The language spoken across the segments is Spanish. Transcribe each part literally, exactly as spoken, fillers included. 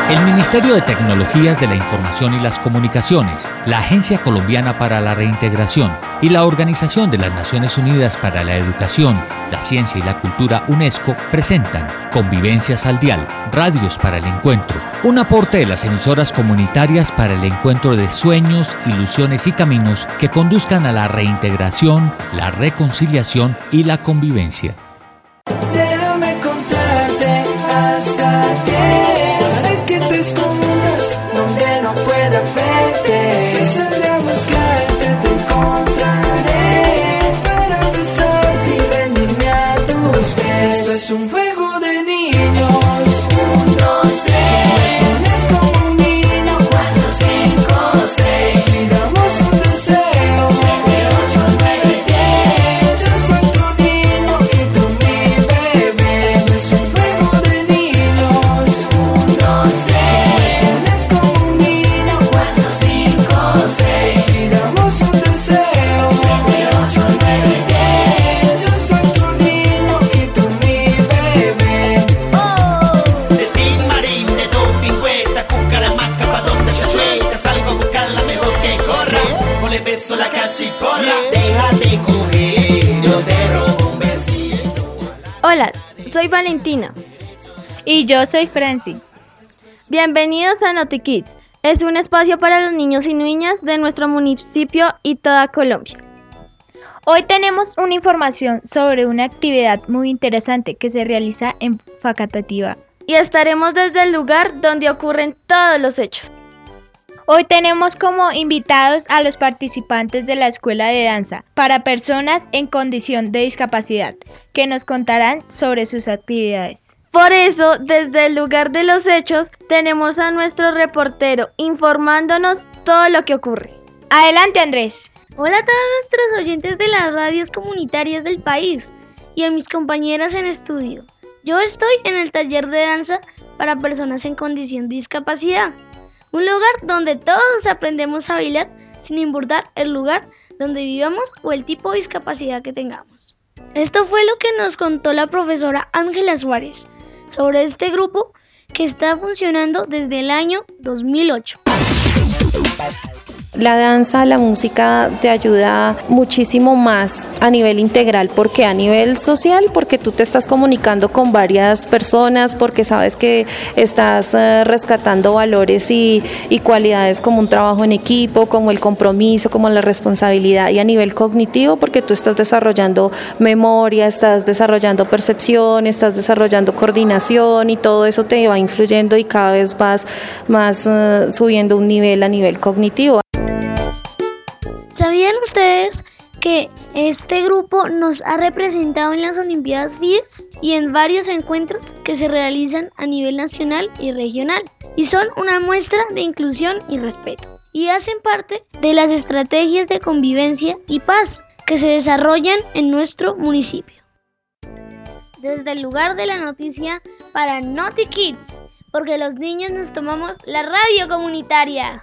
El Ministerio de Tecnologías de la Información y las Comunicaciones, la Agencia Colombiana para la Reintegración y la Organización de las Naciones Unidas para la Educación, la Ciencia y la Cultura UNESCO presentan Convivencias al Dial, Radios para el Encuentro, un aporte de las emisoras comunitarias para el encuentro de sueños, ilusiones y caminos que conduzcan a la reintegración, la reconciliación y la convivencia. Déjame contarte hasta diez, para que te escondas donde no pueda verte. Si salgo a buscarte te encontraré, para besarte y rendirme a tus pies. Esto es un juego de niños. Un, dos, tres. Es como un niño. Cuatro, cinco, seis. Digamos un deseo. Siete, ocho, nueve, diez. Yo soy tu niño y tú mi bebé. Esto es un juego de niños. Un, dos, tres. Es como un niño. Cuatro, cinco, seis. Digamos un deseo. Siete, ocho, nueve, diez. Yo soy tu niño y tú mi bebé. De tin marín, de doping, cueta, cucaramaca, pa' donde se suelta. Salgo a buscar la mejor que corra. O le beso la cachiporra. Déjate coger, yo te robo un besito. Hola, soy Valentina. Y yo soy Franci. Bienvenidos a NotiKids. Es un espacio para los niños y niñas de nuestro municipio y toda Colombia. Hoy tenemos una información sobre una actividad muy interesante que se realiza en Facatativá. Y estaremos desde el lugar donde ocurren todos los hechos. Hoy tenemos como invitados a los participantes de la Escuela de Danza para personas en condición de discapacidad, que nos contarán sobre sus actividades. Por eso, desde el lugar de los hechos, tenemos a nuestro reportero informándonos todo lo que ocurre. Adelante, Andrés. Hola a todos nuestros oyentes de las radios comunitarias del país y a mis compañeras en estudio. Yo estoy en el taller de danza para personas en condición de discapacidad, un lugar donde todos aprendemos a bailar sin importar el lugar donde vivamos o el tipo de discapacidad que tengamos. Esto fue lo que nos contó la profesora Ángela Suárez sobre este grupo que está funcionando desde el año dos mil ocho. La danza, la música te ayuda muchísimo más a nivel integral, porque a nivel social, porque tú te estás comunicando con varias personas, porque sabes que estás uh, rescatando valores y, y cualidades como un trabajo en equipo, como el compromiso, como la responsabilidad, y a nivel cognitivo, porque tú estás desarrollando memoria, estás desarrollando percepción, estás desarrollando coordinación y todo eso te va influyendo y cada vez vas más uh, subiendo un nivel a nivel cognitivo. ¿Sabían ustedes que este grupo nos ha representado en las Olimpiadas FIDES y en varios encuentros que se realizan a nivel nacional y regional? Y son una muestra de inclusión y respeto. Y hacen parte de las estrategias de convivencia y paz que se desarrollan en nuestro municipio. Desde el lugar de la noticia para NotiKids, porque los niños nos tomamos la radio comunitaria.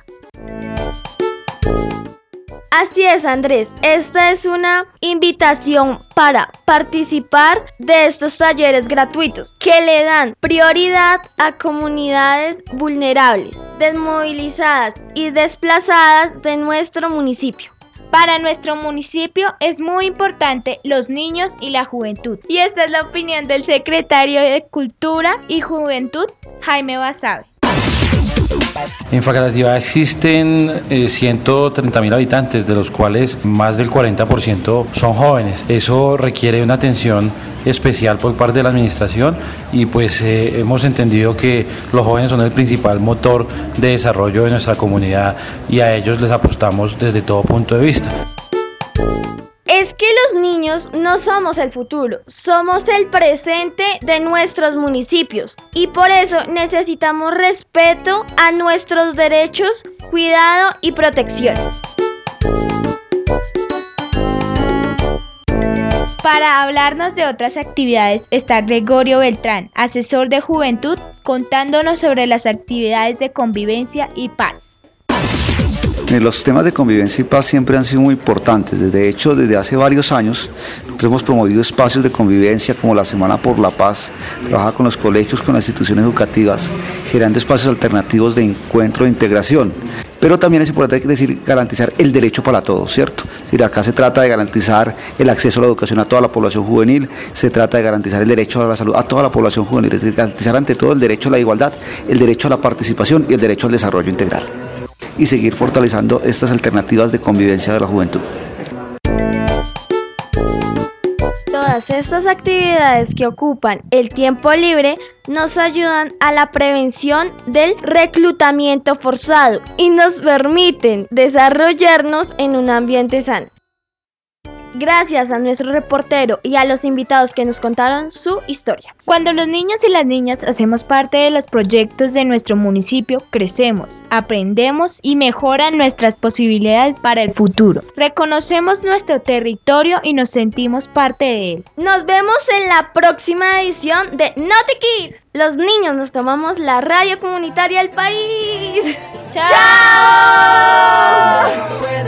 Así es, Andrés. Esta es una invitación para participar de estos talleres gratuitos que le dan prioridad a comunidades vulnerables, desmovilizadas y desplazadas de nuestro municipio. Para nuestro municipio es muy importante los niños y la juventud. Y esta es la opinión del secretario de Cultura y Juventud, Jaime Basabe. En Facatativá existen eh, ciento treinta mil habitantes, de los cuales más del cuarenta por ciento son jóvenes. Eso requiere una atención especial por parte de la administración y pues eh, hemos entendido que los jóvenes son el principal motor de desarrollo de nuestra comunidad y a ellos les apostamos desde todo punto de vista. Es que los niños no somos el futuro, somos el presente de nuestros municipios y por eso necesitamos respeto a nuestros derechos, cuidado y protección. Para hablarnos de otras actividades está Gregorio Beltrán, asesor de juventud, contándonos sobre las actividades de convivencia y paz. Los temas de convivencia y paz siempre han sido muy importantes. De hecho, desde hace varios años nosotros hemos promovido espacios de convivencia como la Semana por la Paz, trabaja con los colegios, con las instituciones educativas, generando espacios alternativos de encuentro e integración. Pero también es importante decir, garantizar el derecho para todos, ¿cierto? Es decir, acá se trata de garantizar el acceso a la educación a toda la población juvenil, se trata de garantizar el derecho a la salud a toda la población juvenil, es decir, garantizar ante todo el derecho a la igualdad, el derecho a la participación y el derecho al desarrollo integral. Y seguir fortaleciendo estas alternativas de convivencia de la juventud. Todas estas actividades que ocupan el tiempo libre nos ayudan a la prevención del reclutamiento forzado y nos permiten desarrollarnos en un ambiente sano. Gracias a nuestro reportero y a los invitados que nos contaron su historia. Cuando los niños y las niñas hacemos parte de los proyectos de nuestro municipio, crecemos, aprendemos y mejoran nuestras posibilidades para el futuro. Reconocemos nuestro territorio y nos sentimos parte de él. Nos vemos en la próxima edición de Noti Kids. Los niños nos tomamos la radio comunitaria del país. ¡Chao! ¡Chao!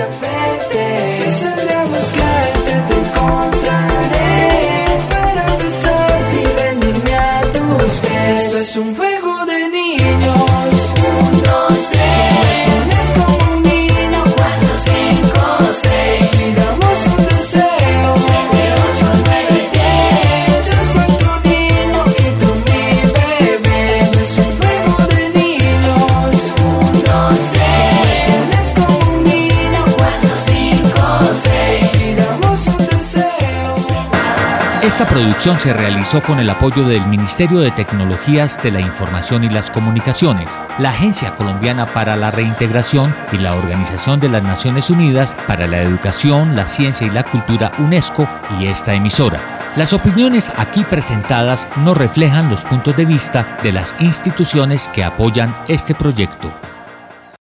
Esto es un juego de niños. Un, dos, tres. Es como un niño. Cuatro, cinco, seis. Digamos un deseo. Siete, ocho, nueve, diez. Yo soy tu niño y tú mi bebé. Esto es un juego de niños. Un, dos, tres. Es como un niño. Cuatro, cinco, seis. Digamos un deseo. Esta producción se realizó con el apoyo del Ministerio de Tecnologías de la Información y las Comunicaciones, la Agencia Colombiana para la Reintegración y la Organización de las Naciones Unidas para la Educación, la Ciencia y la Cultura UNESCO y esta emisora. Las opiniones aquí presentadas no reflejan los puntos de vista de las instituciones que apoyan este proyecto.